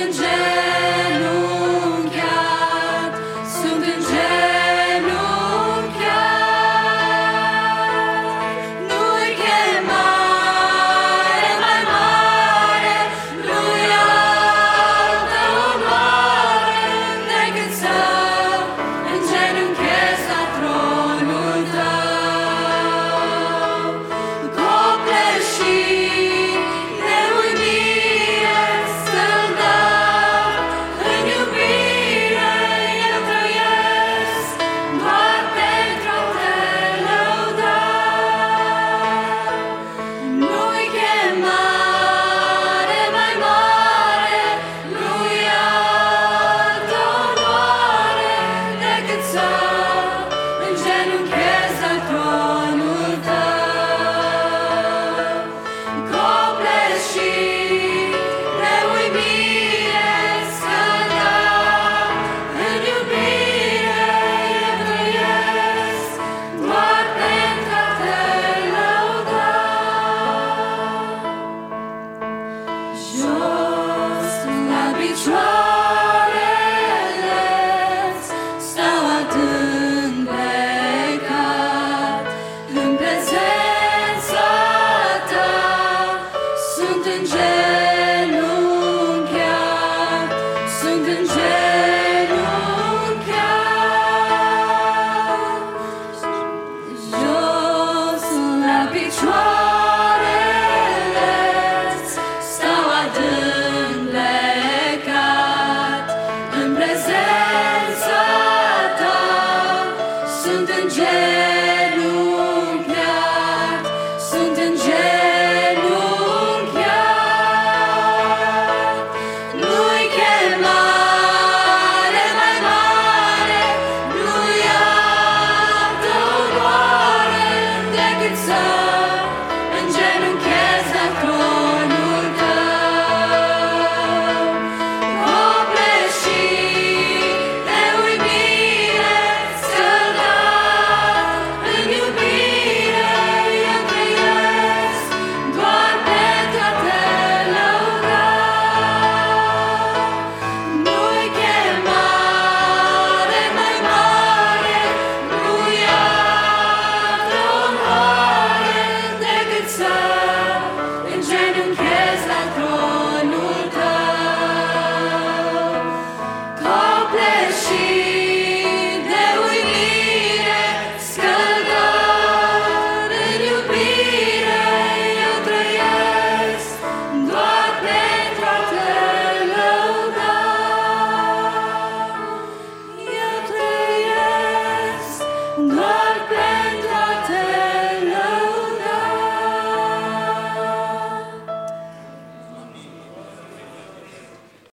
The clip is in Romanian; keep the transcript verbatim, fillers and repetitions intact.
îngenunchiat, sunt îngenunchiat. Nu-i chemare mai mare, nu-i altă onoare decât să îngenunchez la tronul tău. Copleșit de uimire să-l dau, în iubire eu trăiesc, doar pentru a te lăuda. Nu-i chemare mai mare, nu-i altă onoare decât să îngenunchez la tronul tău. Copleșit de uimire să-l dau, în iubire eu trăiesc, doar pentru a te lăuda. Jos la picioare